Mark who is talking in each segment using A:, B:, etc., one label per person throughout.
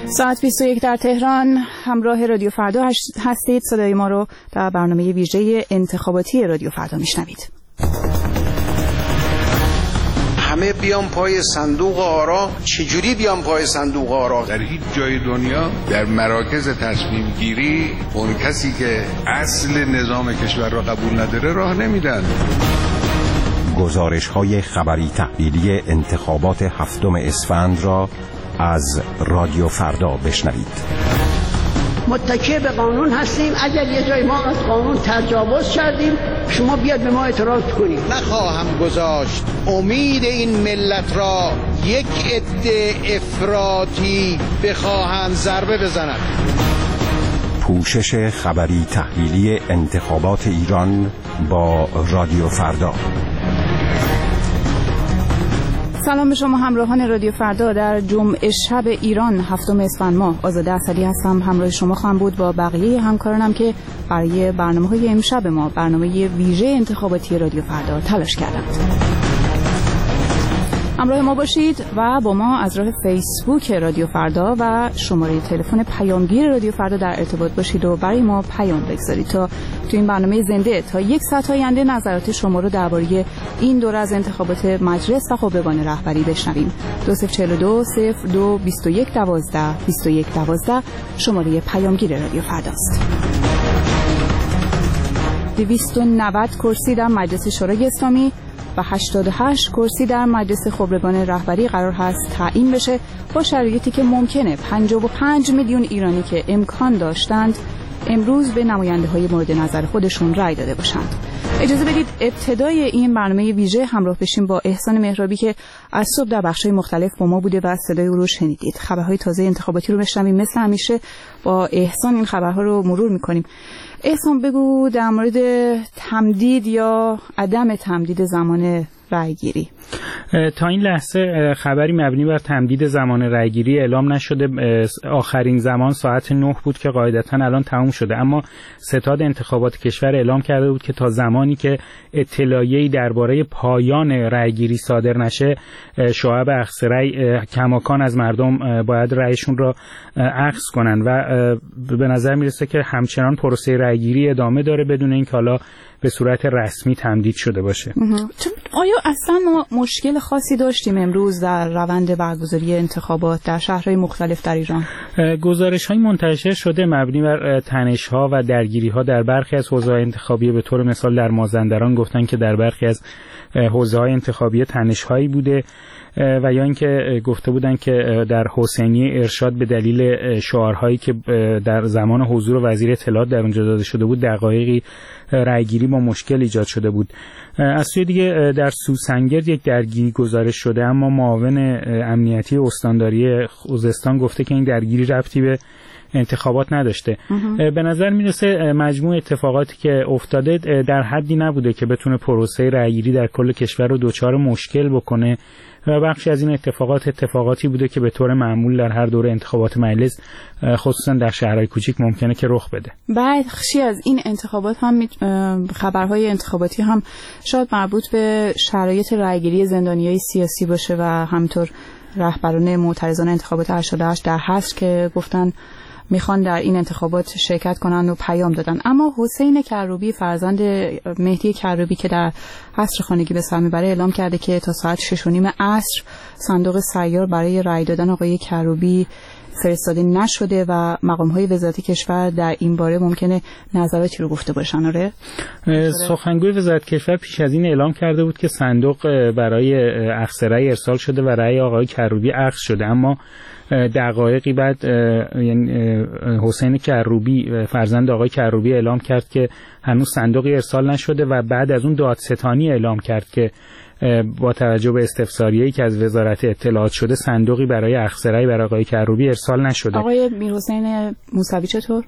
A: ساعت 21 در تهران همراه رادیو فردا هستید. صدای ما رو در برنامه ویژه انتخاباتی رادیو فردا میشنوید.
B: همه بیان پای صندوق آرا. چجوری بیان پای صندوق آرا؟
C: در هیچ جای دنیا در مراکز تصمیم گیری اون کسی که اصل نظام کشور را قبول نداره راه نمیدن.
D: گزارش‌های خبری تحلیلی انتخابات 7 اسفند را از رادیو فردا بشنوید.
E: متکی به قانون هستیم. اگر یه جای ما از قانون تجاوز کردیم شما بیاد به ما اعتراض کنید.
B: نخواهم گذاشت امید این ملت را یک عده افراطی بخواهند ضربه بزنند.
D: پوشش خبری تحلیلی انتخابات ایران با رادیو فردا.
A: سلام به شما همراهان رادیو فردا. در جمعه شب ایران 7 اسفند ماه آزاده اسدی هستم. همراه شما خواهم بود با بقیه همکارانم که برای برنامه‌های امشب ما، برنامه ویژه انتخاباتی رادیو فردا تلاش کردند. همراه ما باشید و با ما از راه فیسبوک رادیو فردا و شماره تلفن پیامگیر رادیو فردا در ارتباط باشید و برای ما پیام بگذارید تا تو این برنامه زنده تا یک ساعت آینده نظرات شما رو درباره این دوره از انتخابات مجلس و خبرگان رهبری بشنویم. 2042 02 21 12 21 12 شماره پیامگیر رادیو فرداست. 290 کرسی در مجلس شورای اسلامی و 88 کرسی در مجلس خبرگان رهبری قرار هست تعیین بشه، با شرایطی که ممکنه 55 میلیون ایرانی که امکان داشتند امروز به نماینده‌های مورد نظر خودشون رأی داده باشند. اجازه بدید ابتدای این برنامه ویژه همراه بشیم با احسان مهرابی که از صبح در بخش‌های مختلف با ما بوده و صدای او رو شنیدید. خبرهای تازه انتخاباتی رو بشنویم. مثل همیشه با احسان این خبرها رو مرور می‌کنیم. احسان بگو در مورد تمدید یا عدم تمدید زمان رأیگیری.
F: تا این لحظه خبری مبنی بر تمدید زمان رأیگیری اعلام نشده. آخرین زمان ساعت 9 بود که قاعدتاً الان تموم شده، اما ستاد انتخابات کشور اعلام کرده بود که تا زمانی که اطلاعیه‌ای درباره پایان رأیگیری صادر نشه شعب اخذ رأی کماکان از مردم باید رأیشون را اخذ کنن و به نظر میرسه که همچنان پروسه رأیگیری ادامه داره بدون اینکه حالا به صورت رسمی تمدید شده باشه.
A: آیا اصلا ما مشکل خاصی داشتیم امروز در روند برگزاری انتخابات در شهرهای مختلف در ایران؟
F: گزارش‌های منتشر شده مبنی بر تنش‌ها و درگیری‌ها در برخی از حوزه‌های انتخابی. به طور مثال در مازندران گفتن که در برخی از حوزه‌های انتخابی تنش‌هایی بوده و یا اینکه گفته بودن که در حسینی ارشاد به دلیل شعارهایی که در زمان حضور وزیر اطلاعات در اونجا داده شده بود دقایقی رأیگیری با مشکل ایجاد شده بود. از سوی دیگه در سوسنگر یک درگیری گزارش شده، اما معاون امنیتی استانداری خوزستان گفته که این درگیری ربطی به انتخابات نداشته. به نظر میرسه مجموع اتفاقاتی که افتاده در حدی نبوده که بتونه پروسه رأیگیری در کل کشور رو دچار مشکل بکنه و بخشی از این اتفاقاتی بوده که به طور معمول در هر دوره انتخابات مجلس خصوصا در شهرهای کوچیک ممکنه که رخ بده.
A: بخشی از این انتخابات هم خبرهای انتخاباتی هم شاید مربوط به شرایط رأیگیری زندانیای سیاسی باشه و همینطور رهبران معترضان انتخابات 88 در حصر که گفتن میخوان در این انتخابات شرکت کنن و پیام دادن. اما حسین کروبی فرزند مهدی کروبی که در حصر خانگی به سر میبره اعلام کرده که تا ساعت 6:30 عصر صندوق سیار برای رأی دادن آقای کروبی فرستاده نشده و مقام‌های وزارت کشور در این باره ممکنه نظراتی رو گفته باشن. آره،
F: سخنگوی وزارت کشور پیش از این اعلام کرده بود که صندوق برای اخذ رأی ارسال شده و رأی آقای کروبی اخذ شده، اما دقایقی بعد یعنی حسین کروبی فرزند آقای کروبی اعلام کرد که هنوز صندوقی ارسال نشده و بعد از اون دادستانی اعلام کرد که با توجه به استفساریه‌ای که از وزارت اطلاعات شده صندوقی برای اخذ رأی برای آقای کروبی ارسال نشده.
A: آقای میرحسین موسوی چطور؟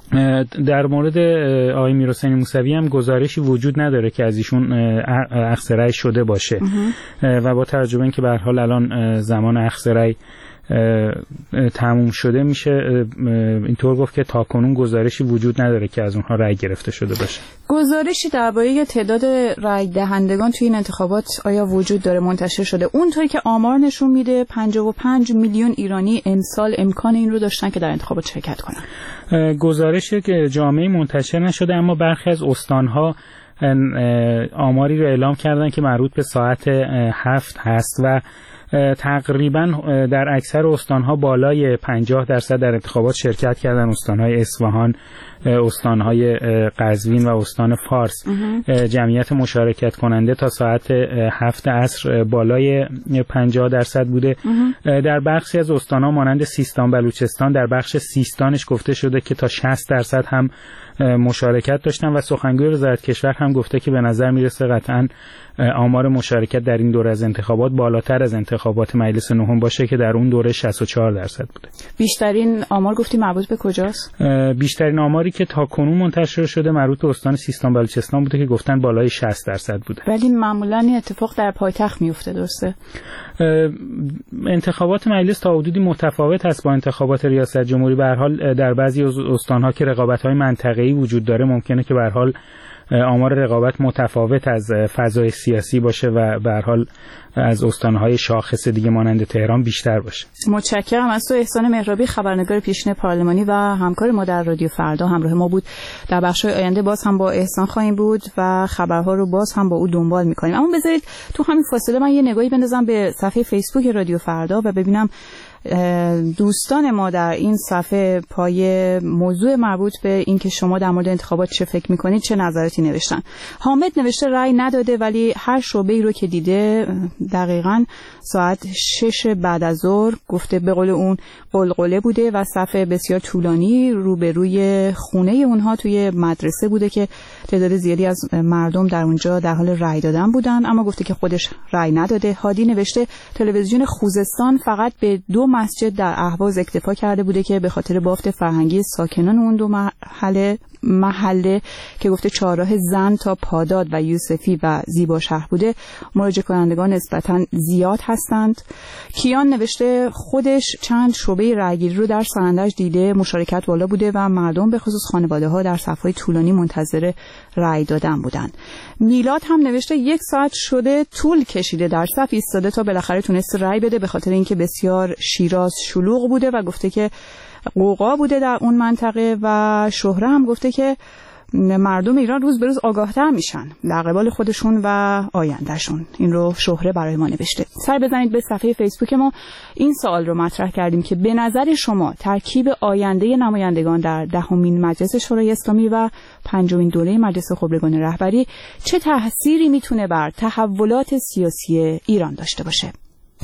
F: در مورد آقای میرحسین موسوی هم گزارشی وجود نداره که از ایشون اخذ رأی شده باشه و با توجه به اینکه به هر حال الان زمان اخذ رأی تموم شده میشه اینطور گفت که تاکنون گزارشی وجود نداره که از اونها رأی گرفته شده باشه.
A: گزارشی درباره تعداد رأی دهندگان توی این انتخابات آیا وجود داره منتشر شده؟ اونطوری که آمار نشون میده 55 میلیون ایرانی امسال امکان این رو داشتن که در انتخابات شرکت کنن.
F: گزارشی که جامعه منتشر نشده، اما برخی از استانها آماری رو اعلام کردن که مربوط به ساعت 7 هست و تقریبا در اکثر استانها بالای 50% در انتخابات شرکت کردن. استانهای اصفهان، استانهای قزوین و استان فارس جمعیت مشارکت کننده تا ساعت 7 عصر بالای 50% بوده. در بخشی از استانها مانند سیستان بلوچستان در بخش سیستانش گفته شده که تا 60% هم مشارکت داشتن و سخنگوی وزارت کشور هم گفته که به نظر میرسه قطعاً آمار مشارکت در این دوره از انتخابات بالاتر از انتخابات مجلس نهم باشه که در اون دوره 64% بوده.
A: بیشترین آمار گفتی مربوط به کجاست؟
F: بیشترین آماری که تا کنون منتشر شده مربوط به استان سیستان بلوچستان بوده که گفتن بالای 60% بوده.
A: ولی معمولاً این اتفاق در پایتخت میفته، درسته؟
F: انتخابات مجلس تا حدودی متفاوت است با انتخابات ریاست جمهوری. به هر حال در بعضی استان‌ها که رقابت‌های منطقه‌ای وجود داره ممکنه که به هر حال آمار رقابت متفاوت از فضای سیاسی باشه و به هر حال از استان‌های شاخص دیگه مانند تهران بیشتر باشه.
A: متشکرم از تو احسان مهرابی، خبرنگار پیشین پارلمانی و همکار ما در رادیو فردا همراه ما بود. در بخش‌های آینده باز هم با احسان خواهیم بود و خبرها رو باز هم با او دنبال می‌کنیم. اما بذارید تو همین فاصله من یه نگاهی بندازم به صفحه فیسبوک رادیو فردا و ببینم دوستان ما در این صفحه پای موضوع مربوط به این که شما در مورد انتخابات چه فکر میکنید چه نظراتی نوشتن. حامد نوشته رأی نداده ولی هر شعبه‌ای رو که دیده دقیقاً ساعت 6 بعد از ظهر گفته به قول اون قلقله بوده و صفحه بسیار طولانی روبروی خونه اونها توی مدرسه بوده که تعداد زیادی از مردم در اونجا در حال رأی دادن بودن، اما گفته که خودش رأی نداده. هادی نوشته تلویزیون خوزستان فقط به 2 مسجد در اهواز اکتفا کرده بوده که به خاطر بافت فرهنگی ساکنان اون 2 محله که گفته چهارراه زن تا پاداد و یوسفی و زیبا شهر بوده مراجعه کنندگان نسبتاً زیاد هستند. کیان نوشته خودش چند شعبه رأیگیری رو در سرندج دیده، مشارکت بالا بوده و مردم به خصوص خانواده‌ها در صف‌های طولانی منتظر رأی دادن بودند. میلاد هم نوشته 1 ساعت شده طول کشیده در صف ایستاده تا بالاخره تونست رأی بده به خاطر اینکه بسیار شیراز شلوغ بوده و گفته که قوقا بوده در اون منطقه. و شهره هم گفته که مردم ایران روز به روز آگاهتر میشن در قبال خودشون و آیندهشون. این رو شهره برای ما نوشته. سر بزنید به صفحه فیسبوک ما. این سوال رو مطرح کردیم که به نظر شما ترکیب آینده نمایندگان در 10مین مجلس شورای اسلامی و 5مین دوره مجلس خبرگان رهبری چه تأثیری میتونه بر تحولات سیاسی ایران داشته باشه؟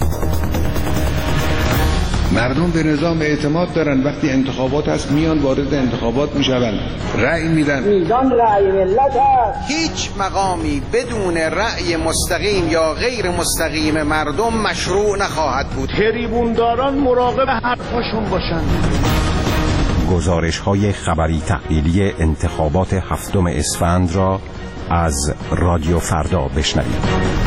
C: مردم به نظام اعتماد دارن، وقتی انتخابات هست میان وارد انتخابات میشون، رأی میدن.
E: میدان رأی ملت هست.
B: هیچ مقامی بدون رأی مستقیم یا غیر مستقیم مردم مشروع نخواهد بود.
E: تریبونداران مراقب حرفاشون باشن.
D: گزارش‌های خبری تحلیلی انتخابات 7 اسفند را از رادیو فردا بشنوید.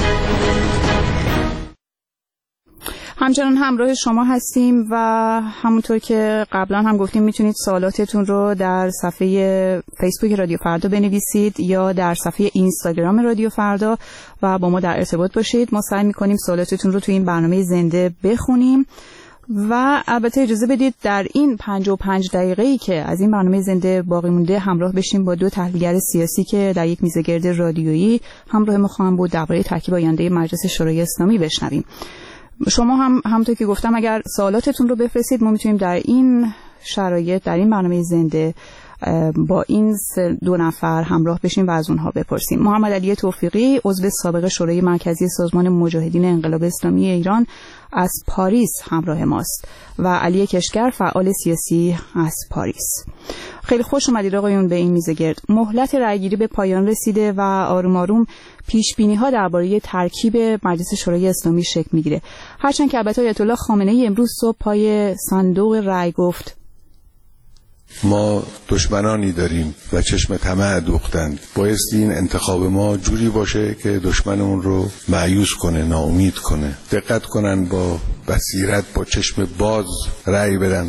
A: همچنان همراه شما هستیم و همونطور که قبلا هم گفتیم میتونید سوالاتتون رو در صفحه فیسبوک رادیو فردا بنویسید یا در صفحه اینستاگرام رادیو فردا و با ما در ارتباط باشید. ما سعی میکنیم سوالاتتون رو توی این برنامه زنده بخونیم و البته اجازه بدید در این 55 دقیقه‌ای که از این برنامه زنده باقی مونده همراه بشیم با 2 تحلیلگر سیاسی که در یک میزگرد رادیویی همراه ما خواهند بود درباره ترکیب آینده مجلس شورای اسلامی بشنویم. شما هم همونطور که گفتم اگر سوالاتتون رو بفرستید ما میتونیم در این شرایط در این برنامه زنده با این 2 نفر همراه بشیم و از اونها بپرسیم. محمد علی توفیقی عضو سابق شورای مرکزی سازمان مجاهدین انقلاب اسلامی ایران از پاریس همراه ماست و علی کشگر فعال سیاسی از پاریس. خیلی خوش اومدید آقایون به این میز گرد. مهلت رأیگیری به پایان رسیده و آروم آروم پیش بینی ها درباره ترکیب مجلس شورای اسلامی شکل میگیره. هرچند که البته آیت الله خامنه‌ای امروز صبح پای صندوق رأی گفت
C: ما دشمنانی داریم و چشم طمع دوختند. بایستی این انتخاب ما جوری باشه که دشمنمون رو مایوس کنه، ناامید کنه. دقت کنن، با بصیرت، با چشم باز رأی بدن.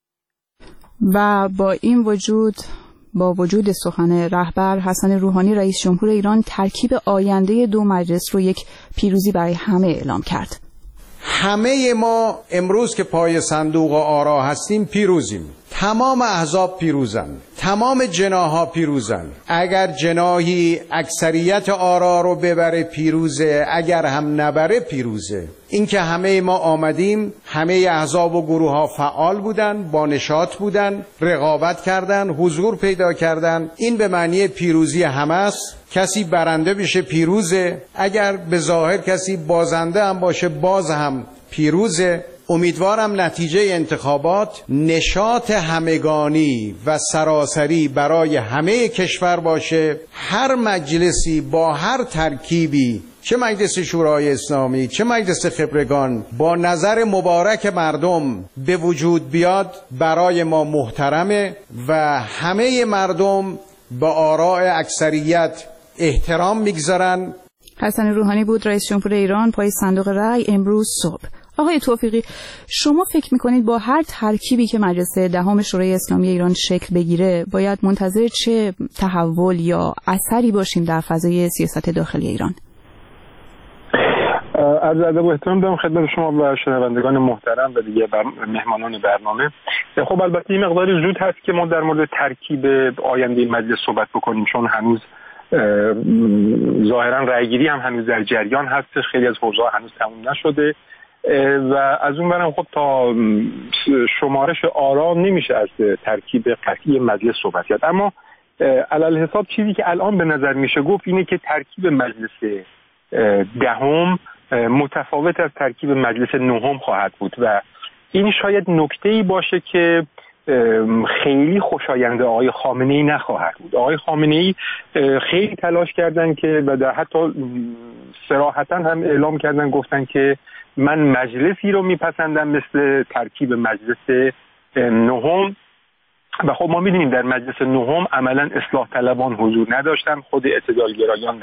A: و با وجود سخن رهبر حسن روحانی، رئیس جمهور ایران ترکیب آینده دو مجلس رو یک پیروزی برای همه اعلام کرد.
B: همه ما امروز که پای صندوق آرا هستیم پیروزیم. تمام احزاب پیروزن، تمام جناح‌ها پیروزن. اگر جناحی اکثریت آرا رو ببره پیروزه، اگر هم نبره پیروزه. این که همه ما آمدیم، همه احزاب و گروه‌ها فعال بودن، با نشاط بودن، رقابت کردن، حضور پیدا کردن، این به معنی پیروزی همه است. کسی برنده بشه پیروزه، اگر به ظاهر کسی بازنده هم باشه باز هم پیروزه. امیدوارم نتیجه انتخابات نشاط همگانی و سراسری برای همه کشور باشه. هر مجلسی با هر ترکیبی، چه مجلس شورای اسلامی چه مجلس خبرگان، با نظر مبارک مردم به وجود بیاد برای ما محترمه و همه مردم به آراء اکثریت احترام میگذارن.
A: حسن روحانی بود رئیس جمهور ایران پای صندوق رأی امروز صبح. آقای توفیقی، شما فکر میکنید با هر ترکیبی که مجلس دهم شورای اسلامی ایران شکل بگیره باید منتظر چه تحول یا اثری باشیم در فضای سیاست داخلی ایران؟
G: عرض ادب و احترام دارم خدمت شما و شنوندگان محترم و دیگه مهمانان برنامه. خب البته این مقداری زود هست که ما در مورد ترکیب آینده مجلس صحبت بکنیم، چون هنوز ظاهرا رأیگیری هم هنوز در جریان هستش، خیلی از حوزه‌ها هنوز تموم نشده و از اون برم خب تا شمارش آرا نمیشه از ترکیب قطعی مجلس صحبت کرد. اما علل حساب چیزی که الان به نظر میشه گفت اینه که ترکیب مجلس دهم متفاوت از ترکیب مجلس نهم خواهد بود و این شاید نکته‌ای باشه که خیلی خوشایند آقای خامنه‌ای نخواهد بود. آقای خامنه‌ای خیلی تلاش کردن که و در حتی صراحتاً هم اعلام کردن، گفتن که من مجلسی رو میپسندم مثل ترکیب مجلس نهم و خب ما می‌دونیم در مجلس نهم عملاً اصلاح طلبان حضور نداشتن، خود اعتدالگرایان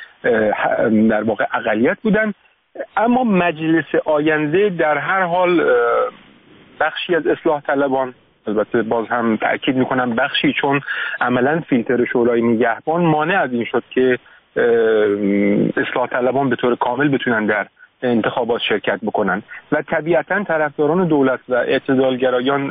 G: در واقع اقلیت بودن. اما مجلس آینده در هر حال بخشی از اصلاح طلبان، البته باز هم تأکید میکنم بخشی، چون عملاً فیلتر شورای نگهبان مانع از این شد که اصلاح طلبان به طور کامل بتونن در انتخابات شرکت بکنن و طبیعتاً طرفداران دولت و اعتدالگرایان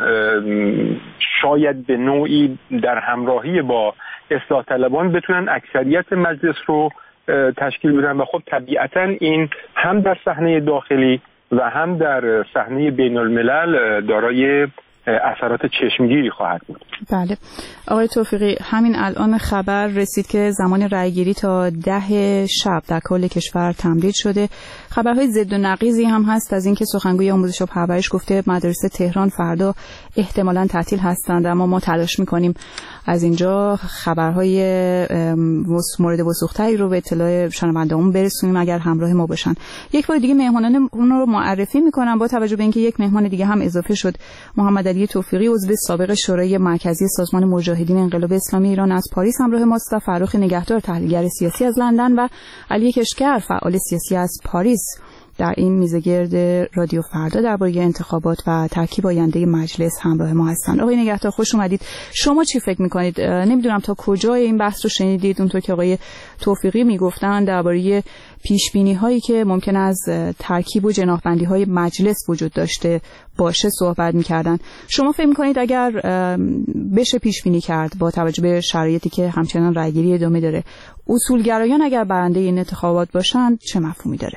G: شاید به نوعی در همراهی با اصلاح طلبان بتونن اکثریت مجلس رو تشکیل بدن و خب طبیعتاً این هم در صحنه داخلی و هم در صحنه بین الملل دارای اثرات چشمگیری خواهد بود.
A: بله آقای توفیقی، همین الان خبر رسید که زمان رأیگیری تا 10 شب در کل کشور تمدید شده. خبرهای ضد و نقیضی هم هست از اینکه سخنگوی آموزش و پرورش گفته مدارس تهران فردا احتمالاً تعطیل هستند، اما ما تلاش می‌کنیم از اینجا خبرهای مورد وثوق‌تری رو به اطلاع شنوندگان برسونیم اگر همراه ما باشن. یک بار دیگه مهمانان اون رو معرفی می‌کنم با توجه به اینکه یک مهمان دیگه هم اضافه شد. محمد علی توفیقی عضو سابق شورای مرکزی سازمان مجاهدین انقلاب اسلامی ایران از پاریس همراه ماست و فرخ نگهدار تحلیلگر سیاسی از لندن و علی کشکر فعال سیاسی از پاریس در این میزگرد رادیو فردا درباره انتخابات و ترکیب آینده مجلس همراه ما هستند. آقای نگهدار خوش اومدید. شما چی فکر میکنید؟ نمیدونم تا کجای این بحث رو شنیدید؟ اونطور که آقای توفیقی میگفتن درباره پیش بینی هایی که ممکن از ترکیب و جناحبندی های مجلس وجود داشته باشه صحبت میکردن. شما فکر میکنید اگر بشه پیش بینی کرد با توجه به شرایطی که همچنان رأیگیری ادامه داره، اصولگرایان اگر برنده این انتخابات باشن چه مفهومی داره؟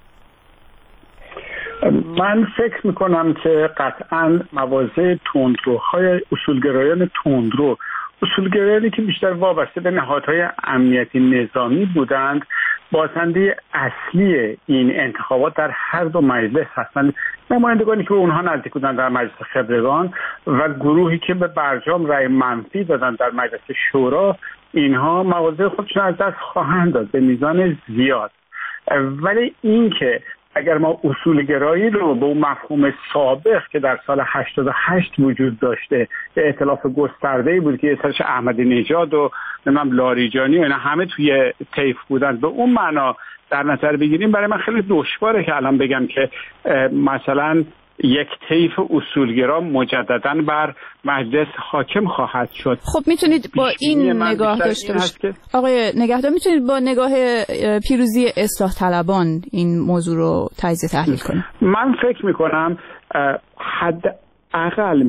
G: من فکر میکنم که قطعاً مواضع تندروهای اصولگرایان تندرو، اصولگرایانی که بیشتر وابسته به نهادهای امنیتی نظامی بودند، بازنده اصلی این انتخابات در هر دو مجلس هستند. نمایندگانی که به اونها نزدیک بودند در مجلس خبرگان و گروهی که به برجام رأی منفی دادند در مجلس شورا، اینها مواضع خودشون از دست خواهند داد به میزان زیاد. ولی این که
H: اگر ما اصولگرایی رو به اون مفهوم سابق که در سال 88 وجود داشته که ائتلاف گسترده‌ای بود که یه سرش احمدی نژاد و لاریجانی و اینا همه توی طیف بودن، به اون معنا در نظر بگیریم، برای من خیلی دشواره که الان بگم که مثلا یک طیف اصولگرا مجدداً بر مجلس حاکم خواهد شد.
A: خب میتونید با این نگاه داشته باشید آقای نگهدار، میتونید با نگاه پیروزی اصلاح طلبان این موضوع رو تجزیه تحلیل کنید؟
H: من فکر میکنم حداقل